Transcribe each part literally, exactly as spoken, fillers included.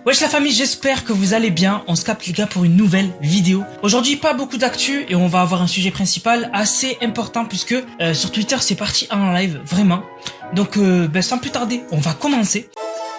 Wesh la famille, j'espère que vous allez bien. On se capte les gars pour une nouvelle vidéo. Aujourd'hui pas beaucoup d'actu et on va avoir un sujet principal assez important puisque euh, sur Twitter c'est parti en live, vraiment. Donc euh, ben, sans plus tarder, on va commencer.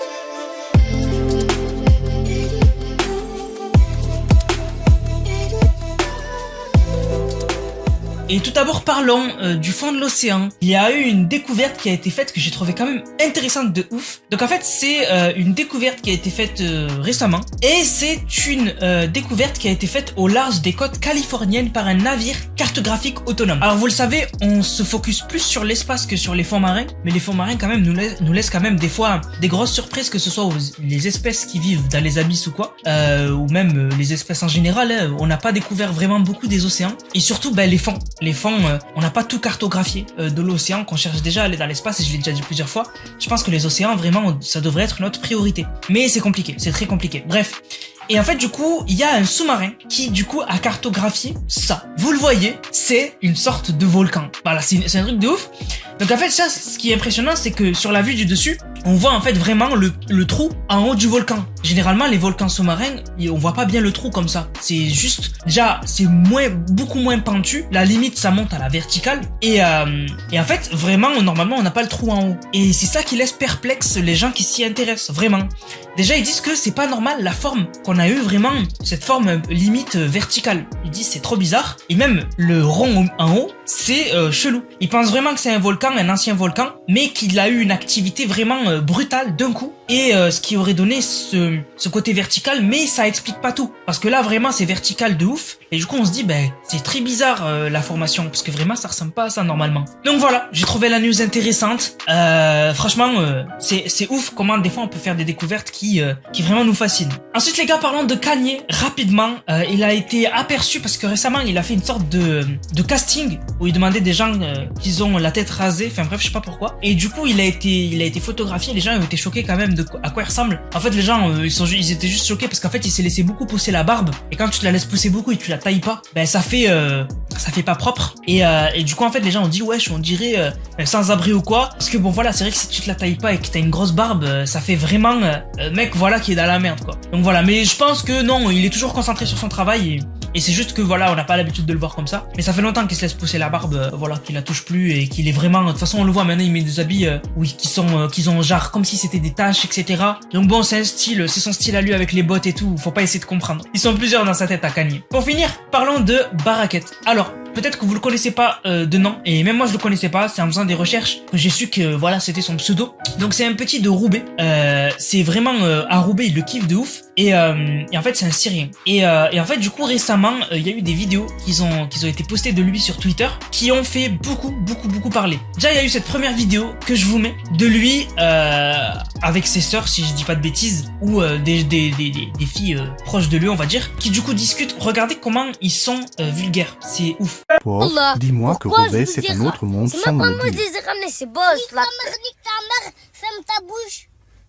Et tout d'abord parlons euh, du fond de l'océan. Il y a eu une découverte qui a été faite que j'ai trouvé quand même intéressante de ouf. Donc en fait c'est euh, une découverte qui a été faite euh, récemment. Et c'est une euh, découverte qui a été faite au large des côtes californiennes par un navire cartographique autonome. Alors vous le savez, on se focus plus sur l'espace que sur les fonds marins. Mais les fonds marins quand même nous, laissent, nous laissent quand même des fois des grosses surprises, que ce soit aux, les espèces qui vivent dans les abysses ou quoi. Euh, ou même euh, les espèces en général. Hein. On n'a pas découvert vraiment beaucoup des océans. Et surtout ben, les fonds. Les fonds, euh, on n'a pas tout cartographié euh, de l'océan, qu'on cherche déjà à aller dans l'espace, et je l'ai déjà dit plusieurs fois. Je pense que les océans, vraiment, ça devrait être notre priorité. Mais c'est compliqué, c'est très compliqué. Bref. Et en fait, du coup, il y a un sous-marin qui, du coup, a cartographié ça. Vous le voyez, c'est une sorte de volcan. Voilà, c'est un truc de ouf. Donc en fait, ça, ce qui est impressionnant, c'est que sur la vue du dessus, on voit en fait vraiment le, le trou en haut du volcan. Généralement, les volcans sous-marins, on voit pas bien le trou comme ça. C'est juste, déjà, c'est moins, beaucoup moins pentu. La limite, ça monte à la verticale. Et, euh, et en fait, vraiment, normalement, on n'a pas le trou en haut. Et c'est ça qui laisse perplexe les gens qui s'y intéressent, vraiment. Déjà, ils disent que c'est pas normal la forme qu'on a eu, vraiment, cette forme limite verticale. Ils disent c'est trop bizarre. Et même le rond en haut, c'est euh, chelou. Ils pensent vraiment que c'est un volcan, un ancien volcan, mais qu'il a eu une activité vraiment euh, brutale d'un coup. Et euh, ce qui aurait donné ce, ce côté vertical, mais ça explique pas tout. Parce que là, vraiment, c'est vertical de ouf. Et du coup, on se dit, ben, c'est très bizarre euh, la formation, parce que vraiment, ça ressemble pas à ça normalement. Donc voilà, j'ai trouvé la news intéressante. Euh, franchement, euh, c'est c'est ouf comment des fois on peut faire des découvertes qui euh, qui vraiment nous fascinent. Ensuite, les gars, parlons de Kanye rapidement. Euh, il a été aperçu parce que récemment, il a fait une sorte de de casting où il demandait des gens euh, qui ont la tête rasée. Enfin bref, je sais pas pourquoi. Et du coup, il a été il a été photographié. Les gens ont été choqués quand même de quoi, à quoi il ressemble. En fait, les gens euh, ils sont ils étaient juste choqués parce qu'en fait, il s'est laissé beaucoup pousser la barbe. Et quand tu te la laisses pousser beaucoup et tu la tailles pas, ben ça fait euh, ça fait pas propre. Et euh, et du coup, en fait, les gens ont dit wesh, on dirait euh, sans abri ou quoi. Parce que bon voilà, c'est vrai que si tu te la tailles pas et que t'as une grosse barbe, euh, ça fait vraiment euh, mec voilà qui est dans la merde quoi. Donc voilà, mais je pense que non, il est toujours concentré sur son travail et Et c'est juste que voilà, on n'a pas l'habitude de le voir comme ça. Mais ça fait longtemps qu'il se laisse pousser la barbe, euh, voilà, qu'il la touche plus et qu'il est vraiment. De toute façon, on le voit maintenant, il met des habits, euh, oui, qui sont, euh, qui ont genre comme si c'était des taches, et cetera. Donc bon, c'est un style, c'est son style à lui avec les bottes et tout. Faut pas essayer de comprendre. Ils sont plusieurs dans sa tête à Kanye. Pour finir, parlons de Baraket. Alors. Peut-être que vous le connaissez pas euh, de nom, et même moi je le connaissais pas, c'est en faisant des recherches que j'ai su que voilà c'était son pseudo. Donc c'est un petit de Roubaix, euh, c'est vraiment euh, à Roubaix, il le kiffe de ouf, et, euh, et en fait c'est un Syrien. Et, euh, et en fait du coup récemment il euh, y a eu des vidéos qui ont, qui ont été postées de lui sur Twitter qui ont fait beaucoup beaucoup beaucoup parler. Déjà il y a eu cette première vidéo que je vous mets de lui euh, avec ses sœurs si je dis pas de bêtises, ou euh, des, des, des, des, des filles euh, proches de lui on va dire, qui du coup discutent. Regardez comment ils sont euh, vulgaires, c'est ouf. Pauvre, dis-moi que Roubaix c'est un autre monde sans me le dire. C'est même pas moi je les ai ramenés, c'est boss. Nique ta mère, nique ta mère, ferme ta bouche.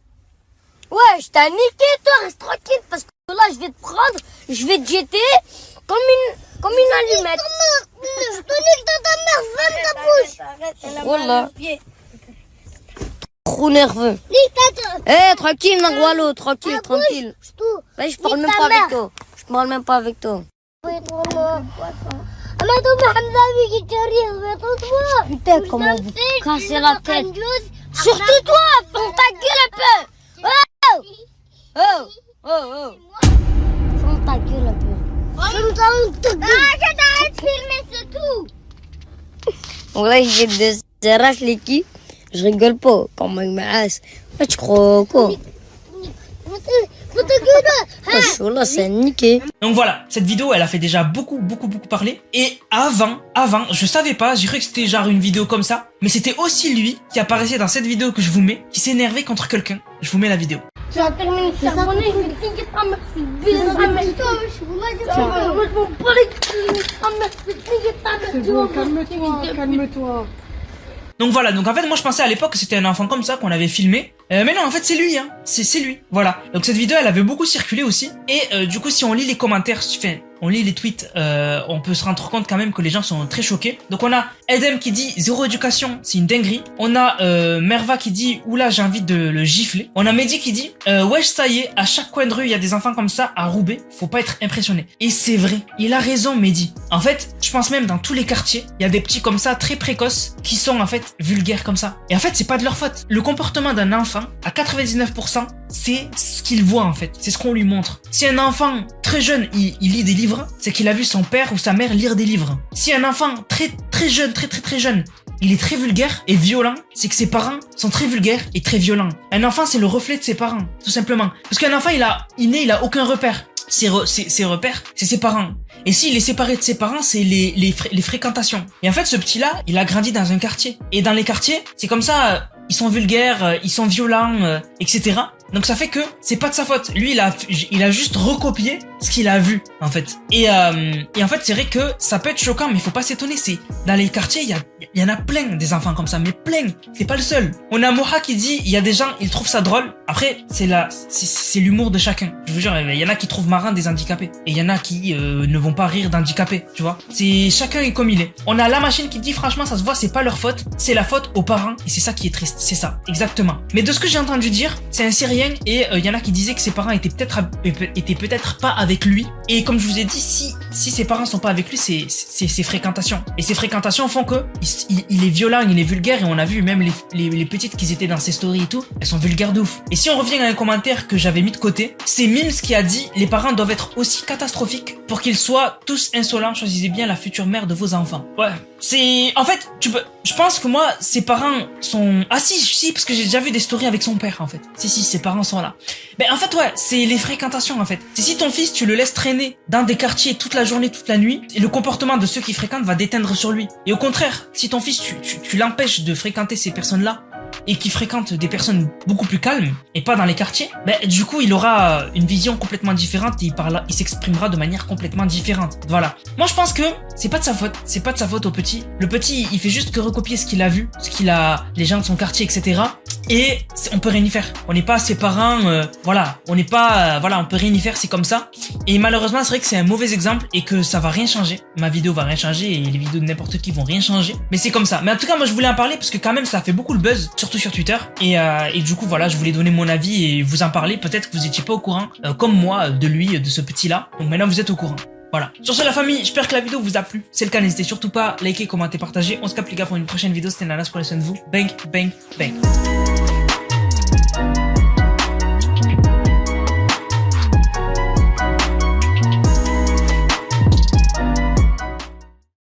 Ouais, je t'ai niqué toi, reste tranquille parce que là je vais te prendre, je vais te jeter comme une, comme une allumette. Je te nique dans ta mère, ferme ta bouche. Voilà. Trop nerveux. Eh, hey, tranquille Narwalo, tranquille, tranquille. Là je parle même pas avec toi. Je parle même pas avec toi. Putain, comment vous cassez la tête. Surtout toi, ferme ta gueule un peu. Oh Oh Oh Oh ferme ta gueule un peu. Ferme ta gueule. Ah, je t'arrête de filmer, c'est tout. Donc là, je j'arrache l'équipe. Je rigole pas, comme il m'asse. Tu crois quoi? Oh, là, c'est niqué. Donc voilà, cette vidéo elle a fait déjà beaucoup beaucoup beaucoup parler. Et avant, avant, je savais pas, j'ai cru que c'était genre une vidéo comme ça, mais c'était aussi lui qui apparaissait dans cette vidéo que je vous mets, qui s'énervait contre quelqu'un. Je vous mets la vidéo. Tu vas terminer de charbonner, je vais te niquer ta mère, je vais te niquer ta mère, c'est bon, calme-toi, calme-toi. Donc voilà, donc en fait moi je pensais à l'époque que c'était un enfant comme ça qu'on avait filmé, euh, mais non en fait c'est lui hein, c'est c'est lui. Voilà. Donc cette vidéo, elle avait beaucoup circulé aussi. Et euh, du coup, si on lit les commentaires, enfin, on lit les tweets, euh, on peut se rendre compte quand même que les gens sont très choqués. Donc on a Edem qui dit zéro éducation, c'est une dinguerie. On a euh, Merva qui dit oula, j'ai envie de le gifler. On a Mehdi qui dit euh, wesh, ça y est, à chaque coin de rue il y a des enfants comme ça à Roubaix, faut pas être impressionné. Et c'est vrai, il a raison Mehdi. En fait, je pense même dans tous les quartiers, il y a des petits comme ça très précoces qui sont en fait vulgaires comme ça. Et en fait, c'est pas de leur faute. Le comportement d'un enfant à quatre-vingt-dix-neuf pour cent, c'est ce qu'il voit en fait, c'est ce qu'on lui montre. Si un enfant très jeune, il, il lit des livres, c'est qu'il a vu son père ou sa mère lire des livres. Si un enfant très très jeune, très très très jeune, il est très vulgaire et violent, c'est que ses parents sont très vulgaires et très violents. Un enfant, c'est le reflet de ses parents, tout simplement. Parce qu'un enfant, il a, il naît, il a aucun repère. Ses, re, ses, ses repères, c'est ses parents. Et s'il est séparé de ses parents, c'est les, les, fré, les fréquentations. Et en fait, ce petit-là, il a grandi dans un quartier. Et dans les quartiers, c'est comme ça, ils sont vulgaires, ils sont violents, et cetera. Donc ça fait que c'est pas de sa faute. Lui, il a, il a juste recopié ce qu'il a vu, en fait. Et, euh, et en fait, c'est vrai que ça peut être choquant, mais il faut pas s'étonner. C'est dans les quartiers, il y a, il y en a plein des enfants comme ça, mais plein. C'est pas le seul. On a Moha qui dit, il y a des gens, ils trouvent ça drôle. Après, c'est la, c'est, c'est l'humour de chacun. Je vous jure, il y en a qui trouvent marrant des handicapés, et il y en a qui euh, ne vont pas rire d'handicapés, tu vois. C'est chacun est comme il est. On a la machine qui dit, franchement, ça se voit, c'est pas leur faute, c'est la faute aux parents, et c'est ça qui est triste. C'est ça, exactement. Mais de ce que j'ai entendu dire, c'est un Syrien. Et il euh, y en a qui disaient que ses parents étaient peut-être étaient peut-être pas avec lui. Et comme je vous ai dit, si si ses parents sont pas avec lui, c'est c'est ses fréquentations. Et ces fréquentations font que il, il, il est violent, il est vulgaire. Et on a vu même les, les les petites qui étaient dans ses stories et tout, elles sont vulgaires de ouf. Et si on revient à un commentaire que j'avais mis de côté, c'est Mims qui a dit les parents doivent être aussi catastrophiques pour qu'ils soient tous insolents. Choisissez bien la future mère de vos enfants. Ouais, c'est en fait tu peux. Je pense que moi, ses parents sont ah si si parce que j'ai déjà vu des stories avec son père en fait. Si si, ses parents sont là. Ben en fait ouais, c'est les fréquentations en fait. C'est si ton fils tu le laisses traîner dans des quartiers toute la journée, toute la nuit, et le comportement de ceux qui fréquentent va déteindre sur lui. Et au contraire, si ton fils tu tu, tu l'empêches de fréquenter ces personnes-là et qui fréquente des personnes beaucoup plus calmes et pas dans les quartiers, ben du coup il aura une vision complètement différente et il parle, il s'exprimera de manière complètement différente. Voilà. Moi je pense que c'est pas de sa faute, c'est pas de sa faute au petit. Le petit il fait juste que recopier ce qu'il a vu, ce qu'il a, les gens de son quartier, et cetera. Et on peut rien y faire. On n'est pas ses parents, euh, voilà. On n'est pas, euh, voilà, on peut rien y faire, c'est comme ça. Et malheureusement c'est vrai que c'est un mauvais exemple et que ça va rien changer. Ma vidéo va rien changer et les vidéos de n'importe qui vont rien changer. Mais c'est comme ça. Mais en tout cas moi je voulais en parler parce que quand même ça a fait beaucoup le buzz, surtout sur Twitter. Et, euh, et du coup voilà, je voulais donner mon avis et vous en parler. Peut-être que vous étiez pas au courant, euh, comme moi, de lui, de ce petit-là. Donc maintenant vous êtes au courant. Voilà. Sur ce la famille, j'espère que la vidéo vous a plu. C'est le cas, n'hésitez surtout pas à liker, commenter, partager. On se capte les gars pour une prochaine vidéo. C'était Nanas, prenez soin de vous. Bang, bang, bang.